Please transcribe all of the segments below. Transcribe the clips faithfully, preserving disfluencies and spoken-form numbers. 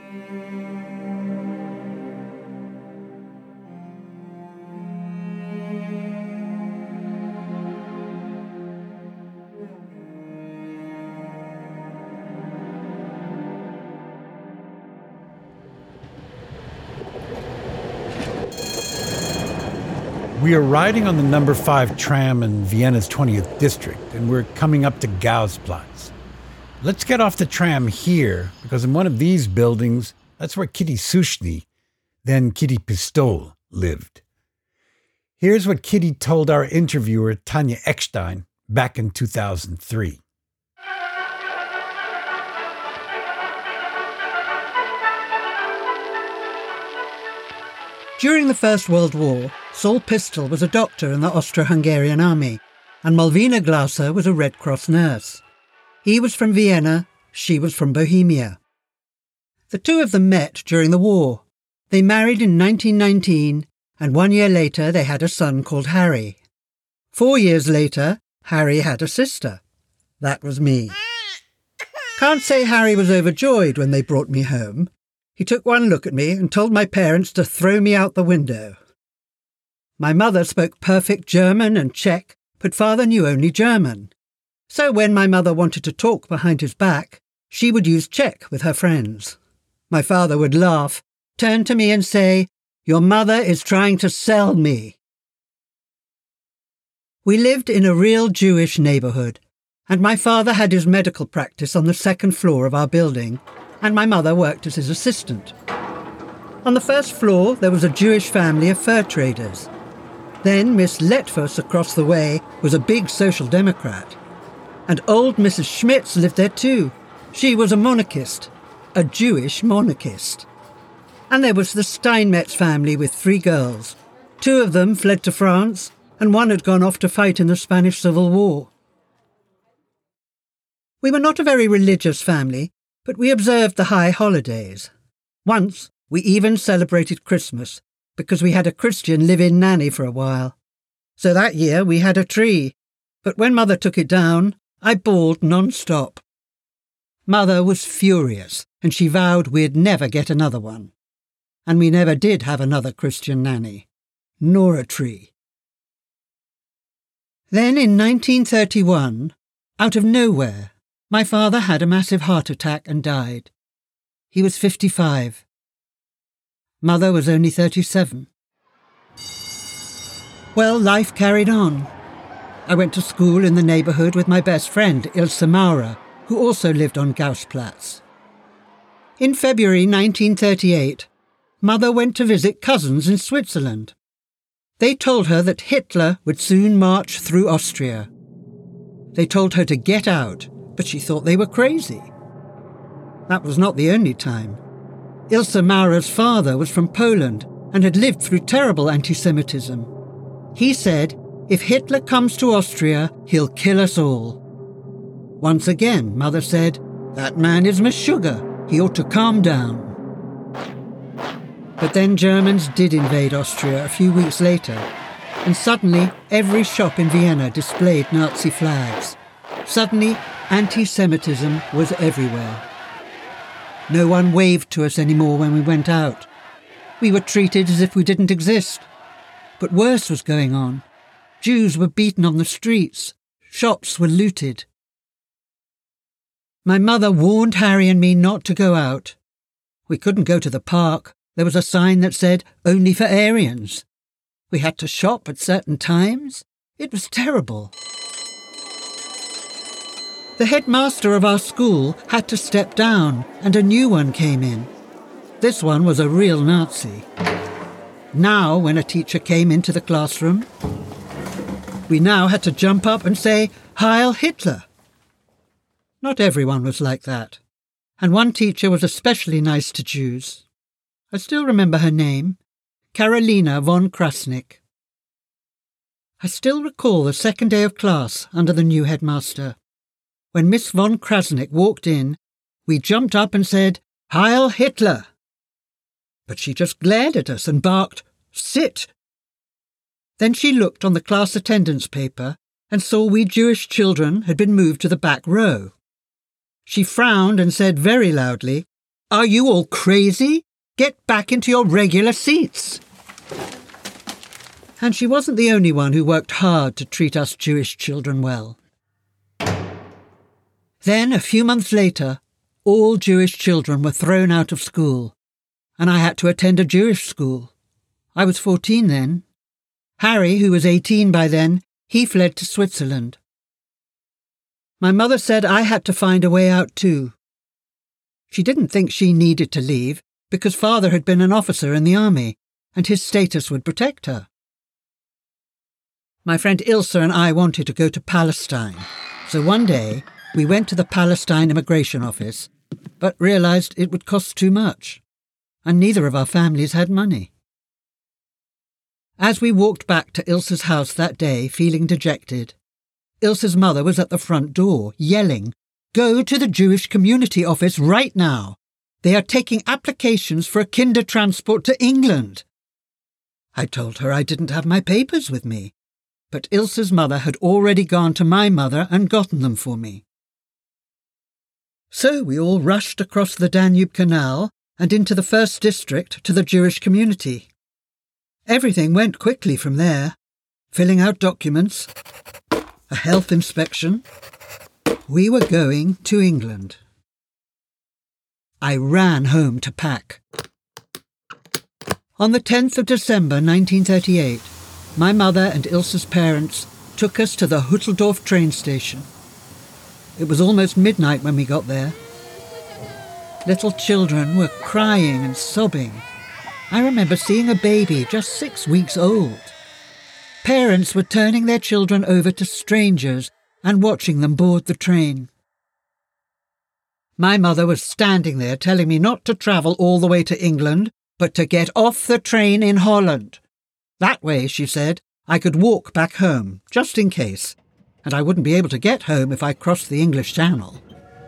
We are riding on the number five tram in Vienna's twentieth district, and we're coming up to Gausplatz. Let's get off the tram here, because in one of these buildings, that's where Kitty Sushny, then Kitty Pistol, lived. Here's what Kitty told our interviewer, Tanya Eckstein, back in two thousand three. During the First World War, Saul Pistol was a doctor in the Austro-Hungarian army, and Malvina Glauser was a Red Cross nurse. He was from Vienna, she was from Bohemia. The two of them met during the war. They married in nineteen nineteen, and one year later they had a son called Harry. Four years later, Harry had a sister. That was me. Can't say Harry was overjoyed when they brought me home. He took one look at me and told my parents to throw me out the window. My mother spoke perfect German and Czech, but father knew only German. So when my mother wanted to talk behind his back, she would use Czech with her friends. My father would laugh, turn to me and say, "Your mother is trying to sell me." We lived in a real Jewish neighbourhood, and my father had his medical practice on the second floor of our building, and my mother worked as his assistant. On the first floor, there was a Jewish family of fur traders. Then Miss Letfuss across the way was a big social democrat. And old Missus Schmitz lived there too. She was a monarchist, a Jewish monarchist. And there was the Steinmetz family with three girls. Two of them fled to France, and one had gone off to fight in the Spanish Civil War. We were not a very religious family, but we observed the high holidays. Once, we even celebrated Christmas, because we had a Christian live-in nanny for a while. So that year we had a tree, but when Mother took it down, I bawled non-stop. Mother was furious, and she vowed we'd never get another one. And we never did have another Christian nanny, nor a tree. Then in nineteen thirty-one, out of nowhere, my father had a massive heart attack and died. He was fifty-five. Mother was only thirty-seven. Well, life carried on. I went to school in the neighbourhood with my best friend, Ilse Maurer, who also lived on Gausplatz. In February nineteen thirty-eight, Mother went to visit cousins in Switzerland. They told her that Hitler would soon march through Austria. They told her to get out, but she thought they were crazy. That was not the only time. Ilse Maurer's father was from Poland and had lived through terrible anti-Semitism. He said, if Hitler comes to Austria, he'll kill us all. Once again, Mother said, that man is Meshuggah. He ought to calm down. But then Germans did invade Austria a few weeks later, and suddenly every shop in Vienna displayed Nazi flags. Suddenly, anti-Semitism was everywhere. No one waved to us anymore when we went out. We were treated as if we didn't exist. But worse was going on. Jews were beaten on the streets. Shops were looted. My mother warned Harry and me not to go out. We couldn't go to the park. There was a sign that said, only for Aryans. We had to shop at certain times. It was terrible. The headmaster of our school had to step down, and a new one came in. This one was a real Nazi. Now, when a teacher came into the classroom, we now had to jump up and say, Heil Hitler! Not everyone was like that, and one teacher was especially nice to Jews. I still remember her name, Karolina von Krasnick. I still recall the second day of class under the new headmaster. When Miss von Krasnick walked in, we jumped up and said, Heil Hitler! But she just glared at us and barked, Sit! Then she looked on the class attendance paper and saw we Jewish children had been moved to the back row. She frowned and said very loudly, Are you all crazy? Get back into your regular seats. And she wasn't the only one who worked hard to treat us Jewish children well. Then, a few months later, all Jewish children were thrown out of school, and I had to attend a Jewish school. I was fourteen then. Harry, who was eighteen by then, he fled to Switzerland. My mother said I had to find a way out too. She didn't think she needed to leave because father had been an officer in the army, and his status would protect her. My friend Ilse and I wanted to go to Palestine, so one day we went to the Palestine immigration office, but realised it would cost too much, and neither of our families had money. As we walked back to Ilse's house that day, feeling dejected, Ilse's mother was at the front door, yelling, "Go to the Jewish community office right now. They are taking applications for a kinder transport to England." I told her I didn't have my papers with me, but Ilse's mother had already gone to my mother and gotten them for me. So we all rushed across the Danube Canal and into the First District to the Jewish community. Everything went quickly from there, filling out documents, a health inspection. We were going to England. I ran home to pack. On the tenth of December nineteen thirty-eight, my mother and Ilse's parents took us to the Hütteldorf train station. It was almost midnight when we got there. Little children were crying and sobbing. I remember seeing a baby just six weeks old. Parents were turning their children over to strangers and watching them board the train. My mother was standing there telling me not to travel all the way to England, but to get off the train in Holland. That way, she said, I could walk back home, just in case, and I wouldn't be able to get home if I crossed the English Channel.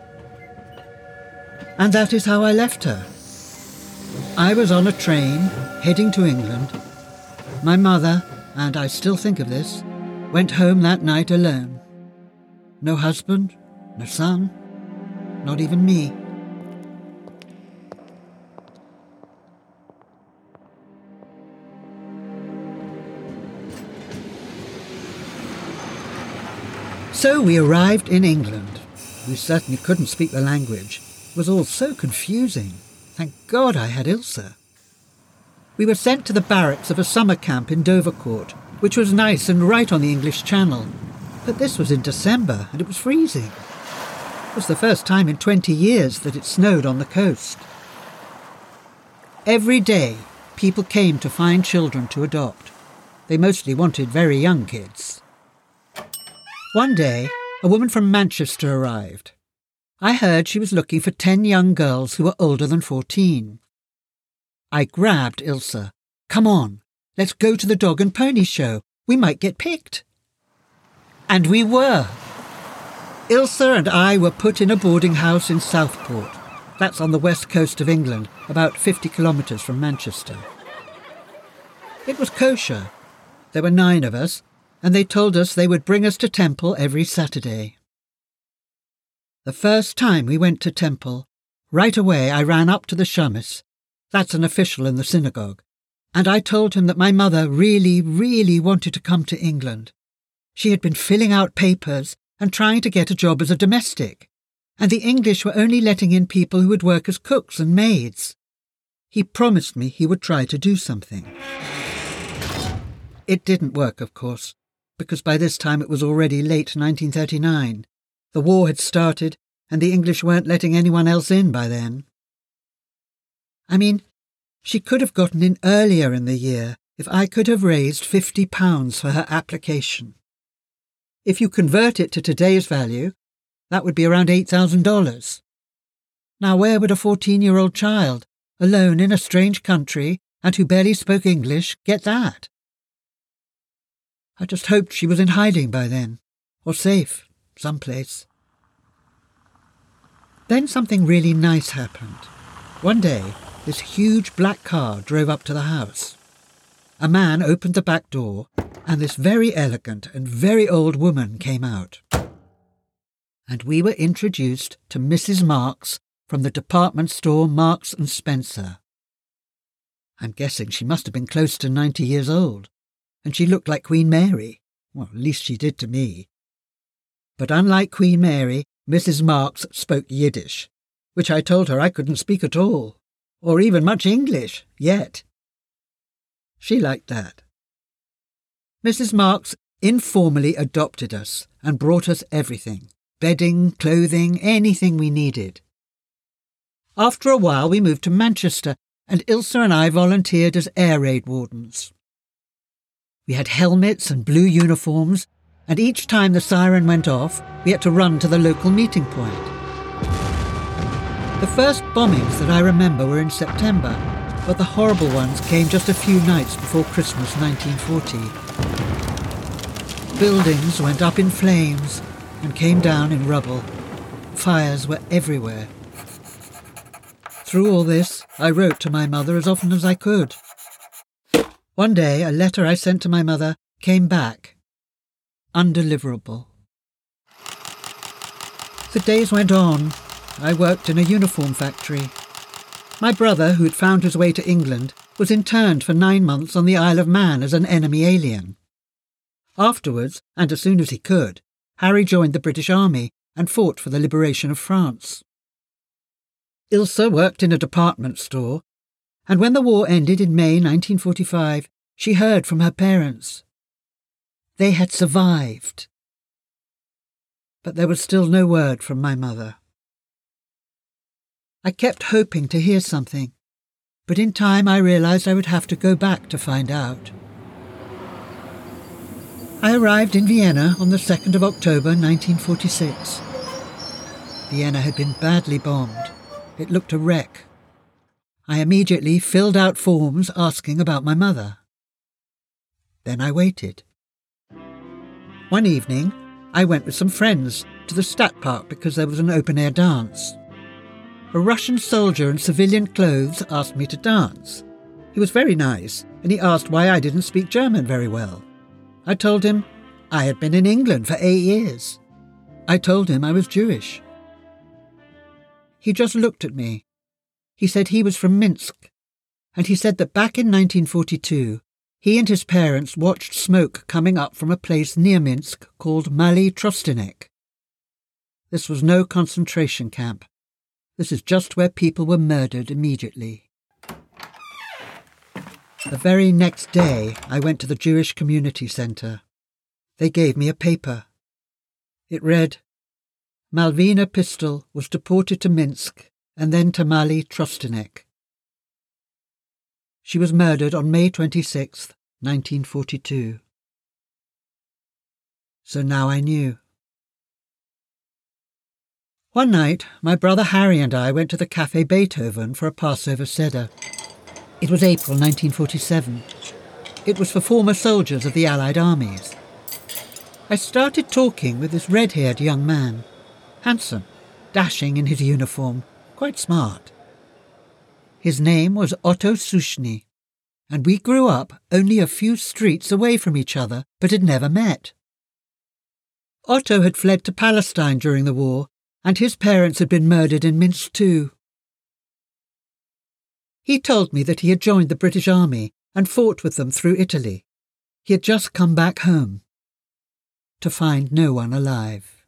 And that is how I left her. I was on a train heading to England. My mother, and I still think of this, went home that night alone. No husband, no son, not even me. So we arrived in England. We certainly couldn't speak the language. It was all so confusing. Thank God I had Ilse. We were sent to the barracks of a summer camp in Dovercourt, which was nice and right on the English Channel. But this was in December, and it was freezing. It was the first time in twenty years that it snowed on the coast. Every day, people came to find children to adopt. They mostly wanted very young kids. One day, a woman from Manchester arrived. I heard she was looking for ten young girls who were older than fourteen. I grabbed Ilse. "Come on, let's go to the dog and pony show. We might get picked." And we were. Ilse and I were put in a boarding house in Southport. That's on the west coast of England, about fifty kilometres from Manchester. It was kosher. There were nine of us, and they told us they would bring us to temple every Saturday. The first time we went to temple, right away I ran up to the shamus, that's an official in the synagogue, and I told him that my mother really, really wanted to come to England. She had been filling out papers and trying to get a job as a domestic, and the English were only letting in people who would work as cooks and maids. He promised me he would try to do something. It didn't work, of course, because by this time it was already late nineteen thirty-nine. The war had started, and the English weren't letting anyone else in by then. I mean, she could have gotten in earlier in the year if I could have raised fifty pounds for her application. If you convert it to today's value, that would be around eight thousand dollars. Now where would a fourteen-year-old child, alone in a strange country and who barely spoke English, get that? I just hoped she was in hiding by then, or safe, someplace. Then something really nice happened. One day, this huge black car drove up to the house. A man opened the back door, and this very elegant and very old woman came out. And we were introduced to Missus Marks from the department store Marks and Spencer. I'm guessing she must have been close to ninety years old, and she looked like Queen Mary. Well, at least she did to me. But unlike Queen Mary, Missus Marks spoke Yiddish, which I told her I couldn't speak at all, or even much English, yet. She liked that. Missus Marks informally adopted us and brought us everything, bedding, clothing, anything we needed. After a while we moved to Manchester, and Ilse and I volunteered as air raid wardens. We had helmets and blue uniforms, and each time the siren went off, we had to run to the local meeting point. The first bombings that I remember were in September, but the horrible ones came just a few nights before Christmas nineteen forty. Buildings went up in flames and came down in rubble. Fires were everywhere. Through all this, I wrote to my mother as often as I could. One day, a letter I sent to my mother came back, undeliverable. The days went on. I worked in a uniform factory. My brother, who'd found his way to England, was interned for nine months on the Isle of Man as an enemy alien. Afterwards, and as soon as he could, Harry joined the British Army and fought for the liberation of France. Ilse worked in a department store, and when the war ended in May nineteen forty-five, she heard from her parents. They had survived. But there was still no word from my mother. I kept hoping to hear something, but in time I realised I would have to go back to find out. I arrived in Vienna on the second of October nineteen forty-six. Vienna had been badly bombed. It looked a wreck. I immediately filled out forms asking about my mother. Then I waited. One evening, I went with some friends to the Stadtpark because there was an open-air dance. A Russian soldier in civilian clothes asked me to dance. He was very nice, and he asked why I didn't speak German very well. I told him I had been in England for eight years. I told him I was Jewish. He just looked at me. He said he was from Minsk, and he said that back in nineteen forty-two, he and his parents watched smoke coming up from a place near Minsk called Maly Trostinek. This was no concentration camp. This is just where people were murdered immediately. The very next day, I went to the Jewish Community Centre. They gave me a paper. It read, Malvina Pistel was deported to Minsk and then to Maly Trostinek. She was murdered on May twenty-sixth, nineteen forty-two. So now I knew. One night, my brother Harry and I went to the Café Beethoven for a Passover Seder. It was April nineteen forty-seven. It was for former soldiers of the Allied armies. I started talking with this red-haired young man, handsome, dashing in his uniform, quite smart. His name was Otto Sushny, and we grew up only a few streets away from each other, but had never met. Otto had fled to Palestine during the war, and his parents had been murdered in Minsk too. He told me that he had joined the British Army and fought with them through Italy. He had just come back home to find no one alive.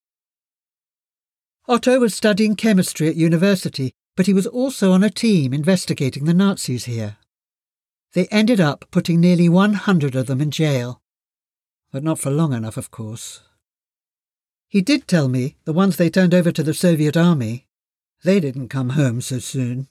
Otto was studying chemistry at university, but he was also on a team investigating the Nazis here. They ended up putting nearly one hundred of them in jail, but not for long enough, of course. He did tell me the ones they turned over to the Soviet army, they didn't come home so soon.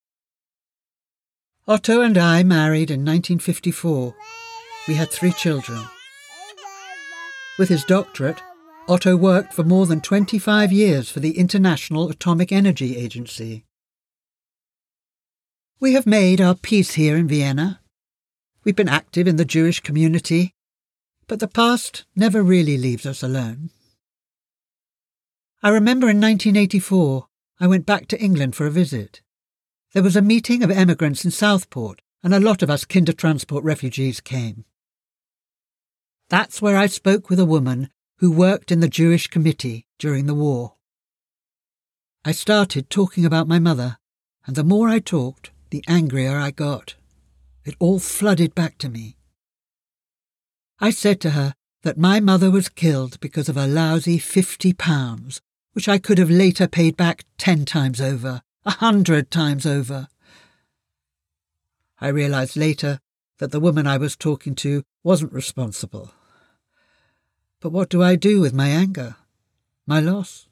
Otto and I married in nineteen fifty-four. We had three children. With his doctorate, Otto worked for more than twenty-five years for the International Atomic Energy Agency. We have made our peace here in Vienna. We've been active in the Jewish community, but the past never really leaves us alone. I remember in nineteen eighty-four, I went back to England for a visit. There was a meeting of emigrants in Southport, and a lot of us Kindertransport refugees came. That's where I spoke with a woman who worked in the Jewish committee during the war. I started talking about my mother, and the more I talked, the angrier I got. It all flooded back to me. I said to her that my mother was killed because of a lousy fifty pounds, which I could have later paid back ten times over, a hundred times over. I realised later that the woman I was talking to wasn't responsible. But what do I do with my anger, my loss?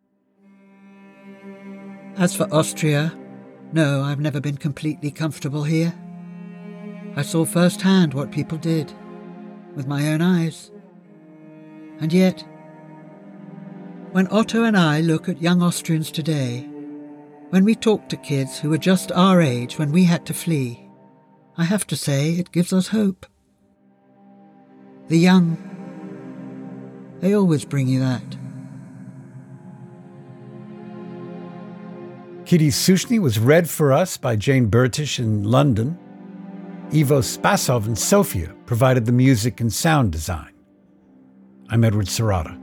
As for Austria, no, I've never been completely comfortable here. I saw firsthand what people did, with my own eyes. And yet, when Otto and I look at young Austrians today, when we talk to kids who were just our age when we had to flee, I have to say it gives us hope. The young, they always bring you that. Kitty Sushny was read for us by Jane Burtish in London. Ivo Spasov and Sofia provided the music and sound design. I'm Edward Serrata.